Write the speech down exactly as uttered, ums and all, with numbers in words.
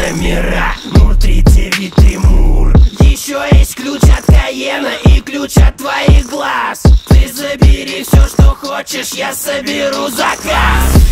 номера. Мур три девять три Мур. Еще есть ключ от Каена и ключ от твоих глаз. Ты забери все, что хочешь, я соберу заказ.